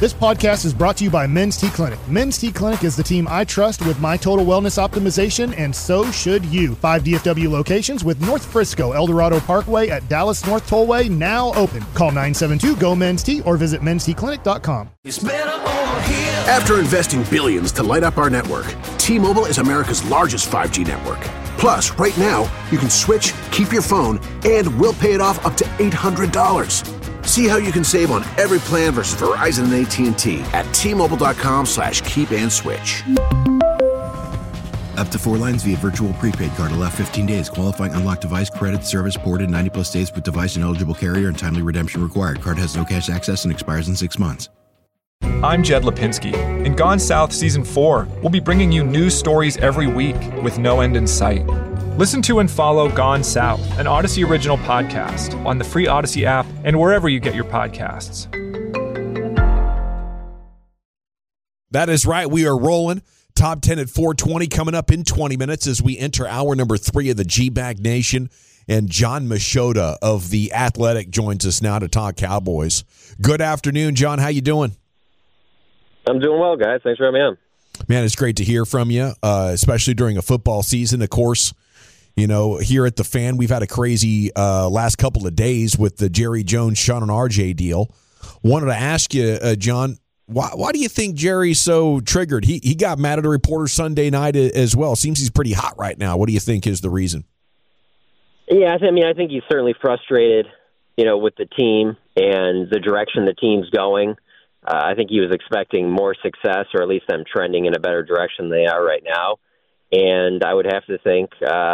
This podcast is brought to you by Men's T Clinic. Men's T Clinic is the team I trust with my total wellness optimization, and so should you. 5 DFW locations with North Frisco, Eldorado Parkway at Dallas North Tollway now open. Call 972-GO-MEN'S-T or visit mensteclinic.com. After investing billions to light up our network, T-Mobile is America's largest 5G network. Plus, right now, you can switch, keep your phone, and we'll pay it off up to $800. See how you can save on every plan versus Verizon and AT&T at T-Mobile.com/keep-and-switch. Up to 4 lines via virtual prepaid card. Allow 15 days. Qualifying unlocked device credit service ported 90-plus states with device and eligible carrier and timely redemption required. Card has no cash access and expires in 6 months. I'm Jed Lipinski. In Gone South Season 4, we'll be bringing you news stories every week with no end in sight. Listen to and follow Gone South, an Odyssey original podcast, on the free Odyssey app and wherever you get your podcasts. That is right. We are rolling. Top 10 at 4:20 coming up in 20 minutes as we enter hour number 3 of the G-Bag Nation. And John Machota of The Athletic joins us now to talk Cowboys. Good afternoon, John. How you doing? I'm doing well, guys. Thanks for having me on. Man, it's great to hear from you, especially during a football season. Of course, you know, here at The Fan, we've had a crazy last couple of days with the Jerry Jones, Sean and RJ deal. Wanted to ask you, John, why do you think Jerry's so triggered? He got mad at a reporter Sunday night as well. Seems he's pretty hot right now. What do you think is the reason? Yeah, I think he's certainly frustrated, with the team and the direction the team's going. I think he was expecting more success, or at least them trending in a better direction than they are right now. And I would have to think,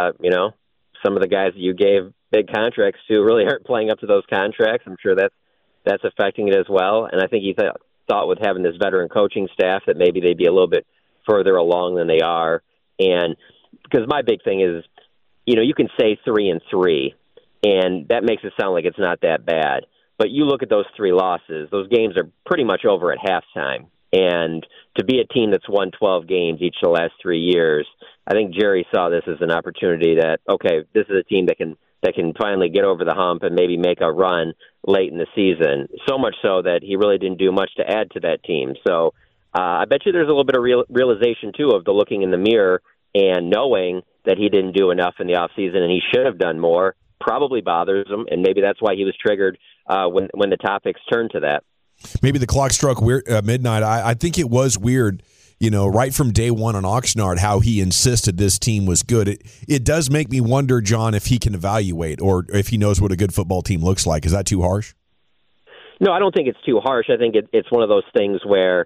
some of the guys that you gave big contracts to really aren't playing up to those contracts. I'm sure that's affecting it as well. And I think he thought with having this veteran coaching staff that maybe they'd be a little bit further along than they are. And because my big thing is, you can say 3-3, and that makes it sound like it's not that bad. But you look at those 3 losses, those games are pretty much over at halftime. And to be a team that's won 12 games each of the last 3 years, I think Jerry saw this as an opportunity that, okay, this is a team that can finally get over the hump and maybe make a run late in the season. So much so that he really didn't do much to add to that team. So I bet you there's a little bit of realization, too, of the looking in the mirror and knowing that he didn't do enough in the offseason and he should have done more. Probably bothers him, and maybe that's why he was triggered when the topics turned to that. Maybe the clock struck midnight. I think it was weird, right from day one on Oxnard, how he insisted this team was good. It does make me wonder, John, if he can evaluate or if he knows what a good football team looks like. Is that too harsh? No, I don't think it's too harsh. I think it's one of those things where,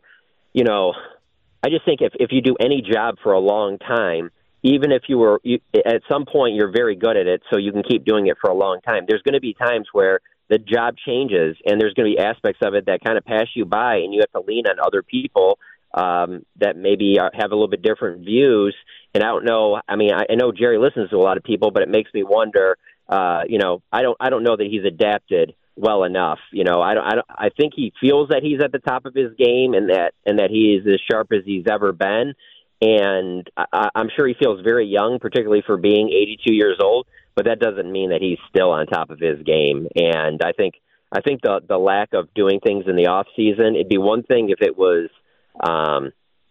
I just think if you do any job for a long time, even if at some point you're very good at it, so you can keep doing it for a long time, there's going to be times where the job changes, and there's going to be aspects of it that kind of pass you by, and you have to lean on other people that maybe have a little bit different views. And I don't know. I mean, I know Jerry listens to a lot of people, but it makes me wonder. I don't know that he's adapted well enough. I think he feels that he's at the top of his game, and that he is as sharp as he's ever been. And I'm sure he feels very young, particularly for being 82 years old. But that doesn't mean that he's still on top of his game. And I think the lack of doing things in the off season, it'd be one thing if it was, 1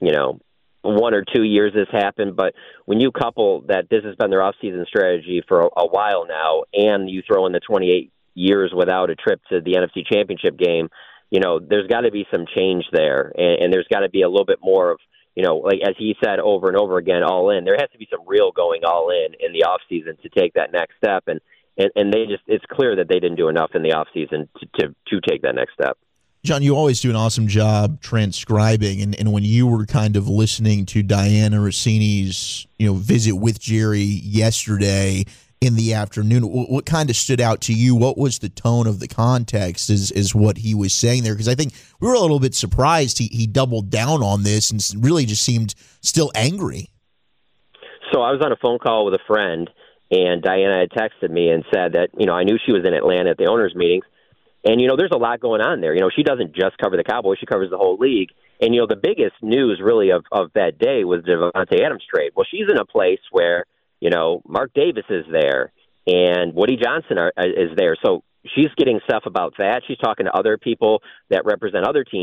or 2 years this happened. But when you couple that this has been their off season strategy for a while now, and you throw in the 28 years without a trip to the NFC Championship game, there's got to be some change there, and there's got to be a little bit more of, like as he said over and over again, all in. There has to be some real going all in the off season to take that next step, and it's clear that they didn't do enough in the off season to take that next step. John, you always do an awesome job transcribing, and when you were kind of listening to Diana Rossini's visit with Jerry yesterday in the afternoon, what kind of stood out to you? What was the tone of the context is what he was saying there? Because I think we were a little bit surprised he doubled down on this and really just seemed still angry. So I was on a phone call with a friend, and Diana had texted me and said that, I knew she was in Atlanta at the owners' meetings. And, there's a lot going on there. She doesn't just cover the Cowboys. She covers the whole league. And, the biggest news really of that day was the Davante Adams trade. Well, she's in a place where, Mark Davis is there and Woody Johnson is there. So she's getting stuff about that. She's talking to other people that represent other teams.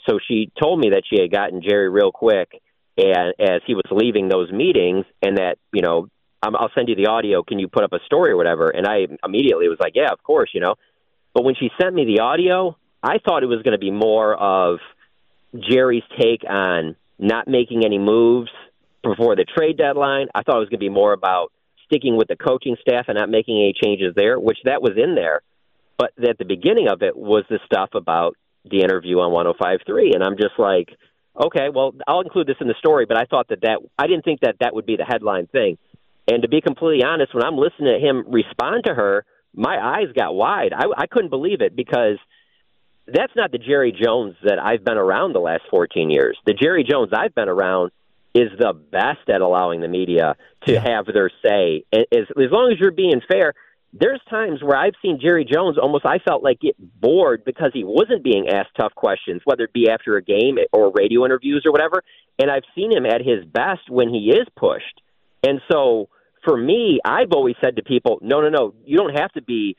so she told me that she had gotten Jerry real quick, and as he was leaving those meetings, and that, I'll send you the audio. Can you put up a story or whatever? And I immediately was like, yeah, of course, But when she sent me the audio, I thought it was going to be more of Jerry's take on not making any moves before the trade deadline. I thought it was going to be more about sticking with the coaching staff and not making any changes there, which that was in there. But at the beginning of it was the stuff about the interview on 105.3. And I'm just like, okay, well, I'll include this in the story, but I thought I didn't think that would be the headline thing. And to be completely honest, when I'm listening to him respond to her, my eyes got wide. I couldn't believe it, because that's not the Jerry Jones that I've been around the last 14 years. The Jerry Jones I've been around is the best at allowing the media to have their say. As long as you're being fair, there's times where I've seen Jerry Jones I felt like get bored because he wasn't being asked tough questions, whether it be after a game or radio interviews or whatever. And I've seen him at his best when he is pushed. And so for me, I've always said to people, no, you don't have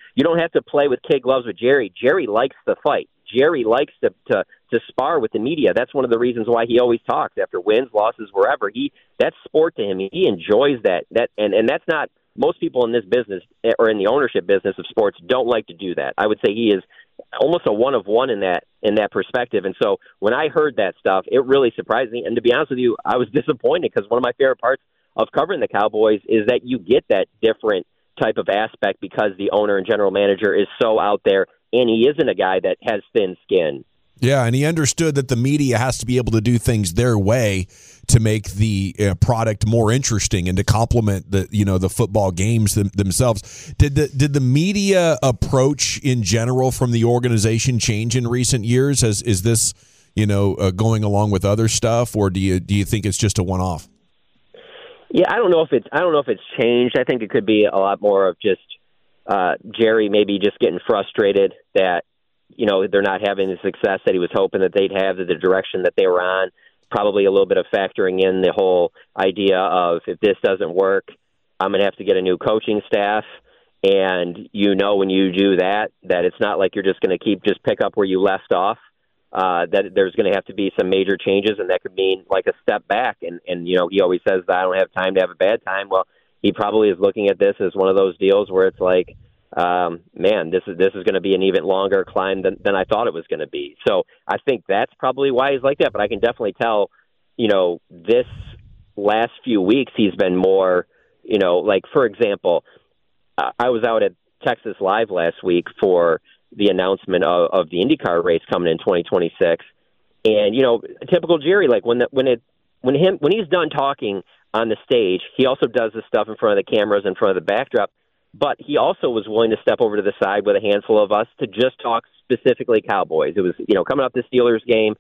to play with kid gloves with Jerry. Jerry likes the fight. Jerry likes to spar with the media. That's one of the reasons why he always talks after wins, losses, wherever. That's sport to him. He enjoys that. And that's not, most people in this business or in the ownership business of sports don't like to do that. I would say he is almost a one of one in that perspective. And so when I heard that stuff, it really surprised me. And to be honest with you, I was disappointed, because one of my favorite parts of covering the Cowboys is that you get that different type of aspect because the owner and general manager is so out there, and he isn't a guy that has thin skin. Yeah, and he understood that the media has to be able to do things their way to make the product more interesting and to complement the football games themselves. Did the media approach in general from the organization change in recent years? Is this going along with other stuff, or do you think it's just a one-off? Yeah, I don't know if it's changed. I think it could be a lot more of just Jerry maybe just getting frustrated that they're not having the success that he was hoping that they'd have, the direction that they were on. Probably a little bit of factoring in the whole idea of, if this doesn't work, I'm going to have to get a new coaching staff. And when you do that it's not like you're just going to pick up where you left off. That there's going to have to be some major changes, and that could mean like a step back. And he always says that I don't have time to have a bad time. Well, he probably is looking at this as one of those deals where it's like, man, this is going to be an even longer climb than I thought it was going to be. So I think that's probably why he's like that. But I can definitely tell, this last few weeks he's been more, like, for example, I was out at Texas Live last week for the announcement of the IndyCar race coming in 2026. And, typical Jerry, like when he's done talking on the stage, he also does this stuff in front of the cameras, in front of the backdrop. But he also was willing to step over to the side with a handful of us to just talk specifically Cowboys. It was, coming up the Steelers game,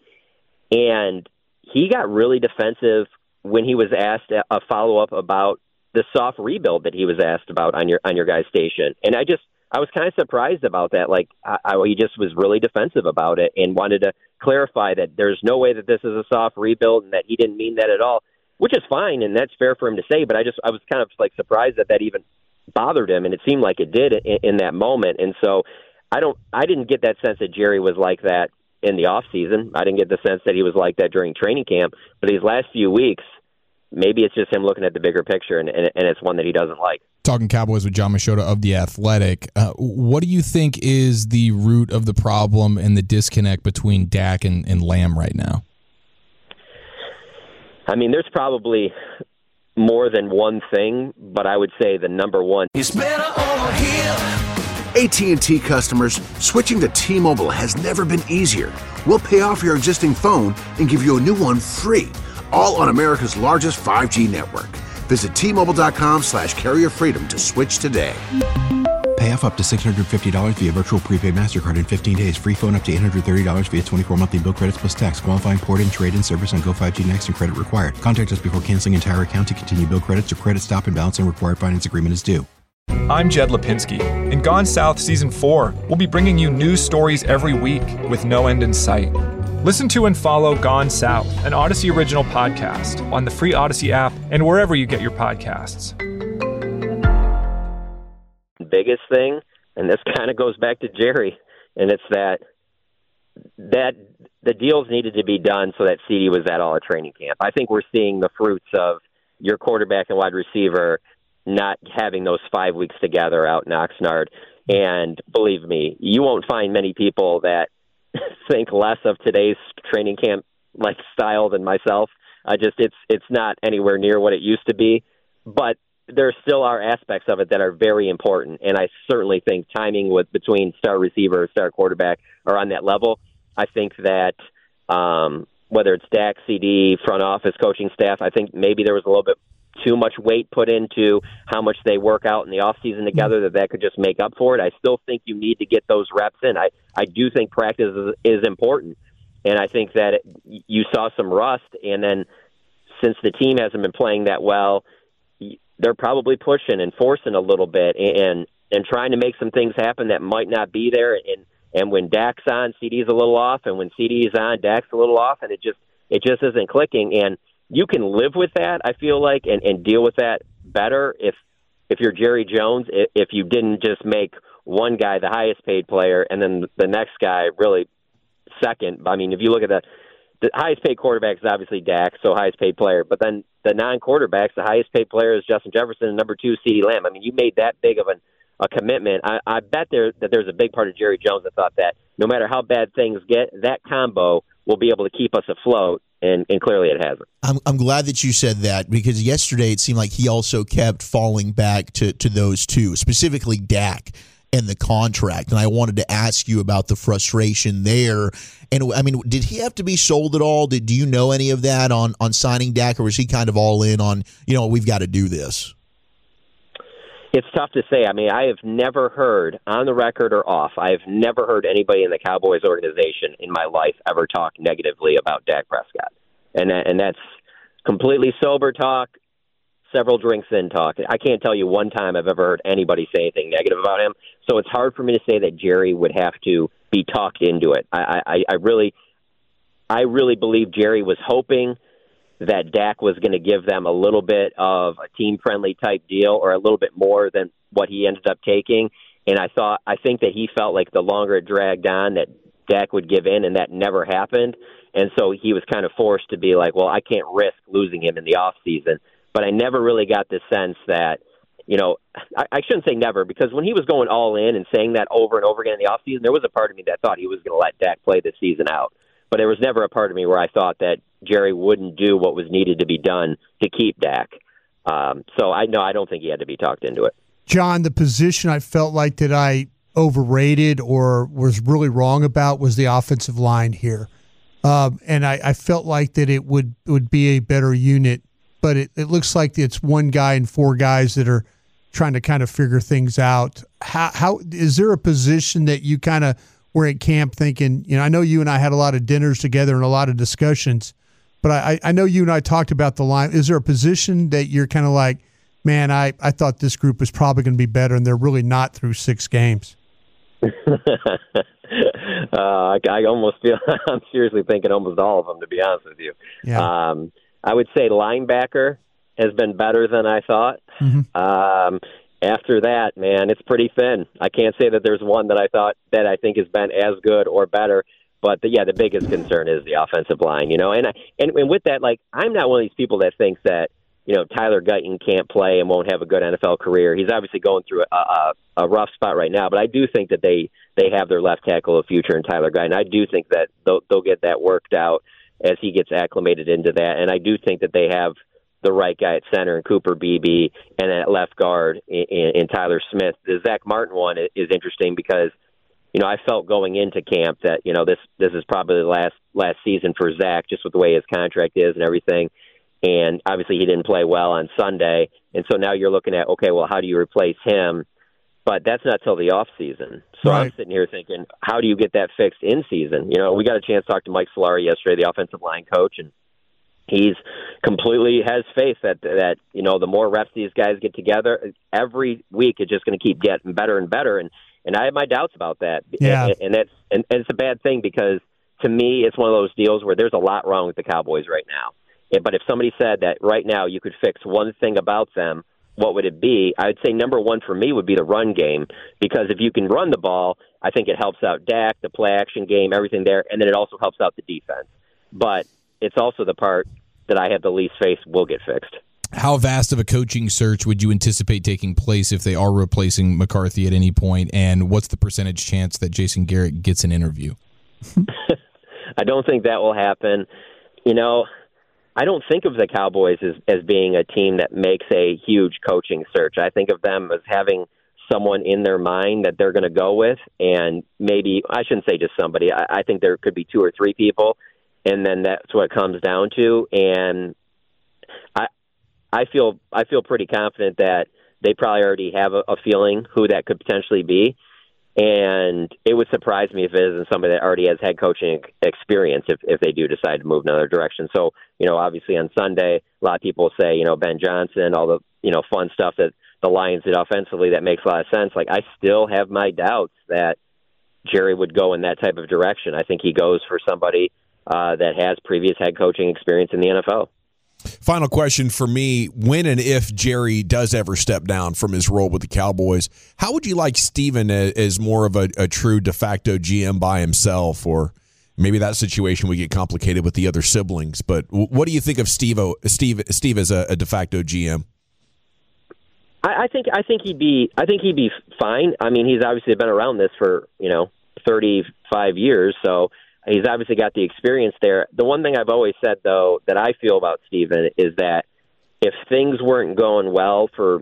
and he got really defensive when he was asked a follow-up about the soft rebuild that he was asked about on your guys' station. And I was kind of surprised about that. Like, he just was really defensive about it and wanted to clarify that there's no way that this is a soft rebuild and that he didn't mean that at all, which is fine, and that's fair for him to say. But I was kind of like surprised that even bothered him, and it seemed like it did in that moment. And so I didn't get that sense that Jerry was like that in the off season. I didn't get the sense that he was like that during training camp. But these last few weeks, maybe it's just him looking at the bigger picture, and it's one that he doesn't like. Talking Cowboys with John Machota of The Athletic. What do you think is the root of the problem and the disconnect between Dak and Lamb right now? I mean, there's probably more than one thing, but I would say the number one is better over here. AT&T customers, switching to T-Mobile has never been easier. We'll pay off your existing phone and give you a new one free, all on America's largest 5G network. Visit T-Mobile.com/carrier freedom to switch today. Pay off up to $650 via virtual prepaid MasterCard in 15 days. Free phone up to $830 via 24 monthly bill credits plus tax. Qualifying port and trade-in service on Go 5G Next and credit required. Contact us before canceling entire account to continue bill credits or credit stop and balance and required finance agreement is due. I'm Jed Lipinski. In Gone South Season 4, we'll be bringing you news stories every week with no end in sight. Listen to and follow Gone South, an Odyssey original podcast, on the free Odyssey app and wherever you get your podcasts. Biggest thing, and this kind of goes back to Jerry, and it's that the deals needed to be done so that CD was at all at training camp. I think we're seeing the fruits of your quarterback and wide receiver not having those 5 weeks together out in Oxnard. And believe me, you won't find many people that think less of today's training camp like style than myself. It's not anywhere near what it used to be, but there still are aspects of it that are very important. And I certainly think timing between star receiver and star quarterback are on that level. I think that whether it's Dak, CD, front office, coaching staff, I think maybe there was a little bit too much weight put into how much they work out in the offseason together that could just make up for it. I still think you need to get those reps in. I do think practice is important. And I think that you saw some rust, and then since the team hasn't been playing that well, they're probably pushing and forcing a little bit and trying to make some things happen that might not be there. And when Dak's on, CD's a little off, and when CD is on, Dak's a little off, and it just isn't clicking. And you can live with that, I feel like, and deal with that better if you're Jerry Jones, if you didn't just make one guy the highest paid player and then the next guy really second. I mean, if you look at the highest paid quarterback is obviously Dak, so highest paid player. But then the non-quarterbacks, the highest paid player is Justin Jefferson, and number 2 is CeeDee Lamb. I mean, you made that big of a commitment. I bet there's a big part of Jerry Jones that thought that no matter how bad things get, that combo will be able to keep us afloat, and clearly it hasn't. I'm glad that you said that, because yesterday it seemed like he also kept falling back to those two, specifically Dak and the contract. And I wanted to ask you about the frustration there. And I mean, did he have to be sold at all? Do you know any of that on signing Dak, or was he kind of all in on, we've got to do this? It's tough to say. I mean, I have never heard, on the record or off, I have never heard anybody in the Cowboys organization in my life ever talk negatively about Dak Prescott. And that's completely sober talk, several drinks in talk. I can't tell you one time I've ever heard anybody say anything negative about him. So it's hard for me to say that Jerry would have to be talked into it. I really believe Jerry was hoping that Dak was going to give them a little bit of a team-friendly type deal, or a little bit more than what he ended up taking. And I think that he felt like the longer it dragged on that Dak would give in, and that never happened. And so he was kind of forced to be like, well, I can't risk losing him in the offseason. But I never really got the sense that, I shouldn't say never, because when he was going all in and saying that over and over again in the offseason, there was a part of me that thought he was going to let Dak play the season out. But there was never a part of me where I thought that Jerry wouldn't do what was needed to be done to keep Dak. So I don't think he had to be talked into it. John, the position I felt like that I overrated or was really wrong about was the offensive line here. And I felt like that it would be a better unit, but it looks like it's one guy and 4 guys that are trying to kind of figure things out. How is there a position that you kind of were at camp thinking, I know you and I had a lot of dinners together and a lot of discussions, but I know you and I talked about the line. Is there a position that you're kind of like, man, I thought this group was probably going to be better, and they're really not through 6 games? I almost feel I'm seriously thinking almost all of them, to be honest with you. Yeah. I would say linebacker has been better than I thought. Mm-hmm. After that, man, it's pretty thin. I can't say that there's one that I think has been as good or better. But the biggest concern is the offensive line, and with that, like, I'm not one of these people that thinks that, Tyler Guyton can't play and won't have a good NFL career. He's obviously going through a rough spot right now, but I do think that they have their left tackle of future in Tyler Guyton. I do think that they'll get that worked out as he gets acclimated into that, and I do think that they have the right guy at center in Cooper Beebe, and at left guard in Tyler Smith. The Zach Martin one is interesting because, I felt going into camp that, this is probably the last season for Zach, just with the way his contract is and everything. And obviously he didn't play well on Sunday. And so now you're looking at, okay, well, how do you replace him? But that's not till the off season. So right. I'm sitting here thinking, how do you get that fixed in season? We got a chance to talk to Mike Solari yesterday, the offensive line coach, and he's completely has faith that the more reps these guys get together, every week it's just going to keep getting better and better. And I have my doubts about that. Yeah. And it's a bad thing, because to me it's one of those deals where there's a lot wrong with the Cowboys right now. But if somebody said that right now you could fix one thing about them, what would it be? I would say number one for me would be the run game, because if you can run the ball, I think it helps out Dak, the play action game, everything there, and then it also helps out the defense. But it's also the part that I have the least faith will get fixed. How vast of a coaching search would you anticipate taking place if they are replacing McCarthy at any point, and what's the percentage chance that Jason Garrett gets an interview? I don't think that will happen. I don't think of the Cowboys as being a team that makes a huge coaching search. I think of them as having someone in their mind that they're going to go with, and maybe, I shouldn't say just somebody, I think there could be 2 or 3 people, and then that's what it comes down to. And I feel pretty confident that they probably already have a feeling who that could potentially be. And it would surprise me if it isn't somebody that already has head coaching experience if they do decide to move in another direction. So, obviously on Sunday, a lot of people say, Ben Johnson, all the, fun stuff that the Lions did offensively, that makes a lot of sense. Like, I still have my doubts that Jerry would go in that type of direction. I think he goes for somebody that has previous head coaching experience in the NFL. Final question for me. When and if Jerry does ever step down from his role with the Cowboys, how would you like Steven as more of a true de facto GM by himself? Or maybe that situation would get complicated with the other siblings. But what do you think of Steve as a de facto GM? I think he'd be fine. I mean, he's obviously been around this for 35 years, so he's obviously got the experience there. The one thing I've always said, though, that I feel about Steven is that if things weren't going well for,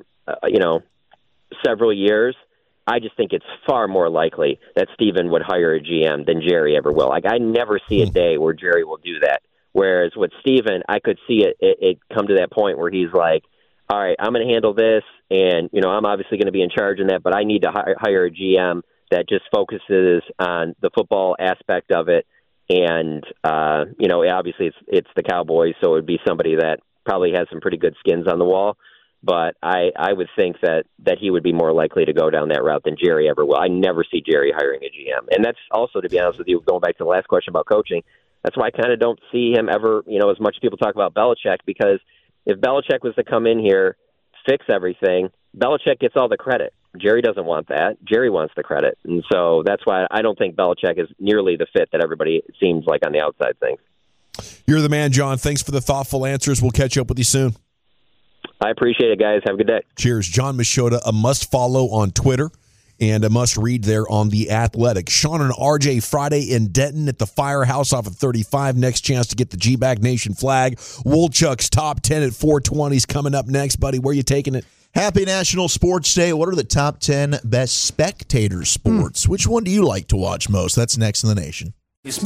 several years, I just think it's far more likely that Steven would hire a GM than Jerry ever will. Like, I never see a day where Jerry will do that. Whereas with Steven, I could see it come to that point where he's like, all right, I'm going to handle this, and, I'm obviously going to be in charge in that, but I need to hire a GM that just focuses on the football aspect of it. And, obviously it's the Cowboys, so it would be somebody that probably has some pretty good skins on the wall. But I would think that he would be more likely to go down that route than Jerry ever will. I never see Jerry hiring a GM. And that's also, to be honest with you, going back to the last question about coaching, that's why I kind of don't see him ever, as much as people talk about Belichick, because if Belichick was to come in here, fix everything, Belichick gets all the credit. Jerry doesn't want that. Jerry wants the credit. And so that's why I don't think Belichick is nearly the fit that everybody seems like on the outside thinks. You're the man, John. Thanks for the thoughtful answers. We'll catch up with you soon. I appreciate it, guys. Have a good day. Cheers. John Machota, a must-follow on Twitter and a must-read there on The Athletic. Sean and RJ Friday in Denton at the Firehouse off of 35. Next chance to get the G-Bag Nation flag. Woolchuck's Top 10 at 420s coming up next. Buddy, where you taking it? Happy National Sports Day. What are the top 10 best spectator sports? Which one do you like to watch most? That's next in the nation.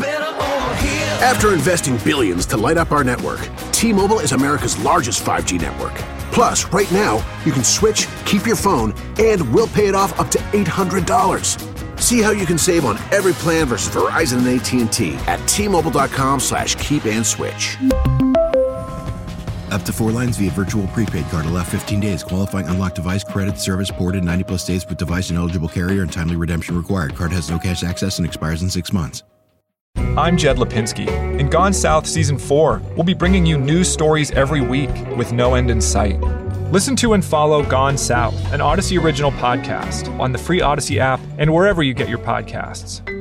After investing billions to light up our network, T-Mobile is America's largest 5G network. Plus, right now, you can switch, keep your phone, and we'll pay it off up to $800. See how you can save on every plan versus Verizon and AT&T at T-Mobile.com/keep-and-switch. Up to 4 lines via virtual prepaid card. Allow 15 days. Qualifying unlocked device credit service ported 90-plus days with device and eligible carrier and timely redemption required. Card has no cash access and expires in 6 months. I'm Jed Lipinski. In Gone South Season 4, we'll be bringing you news stories every week with no end in sight. Listen to and follow Gone South, an Odyssey original podcast, on the free Odyssey app and wherever you get your podcasts.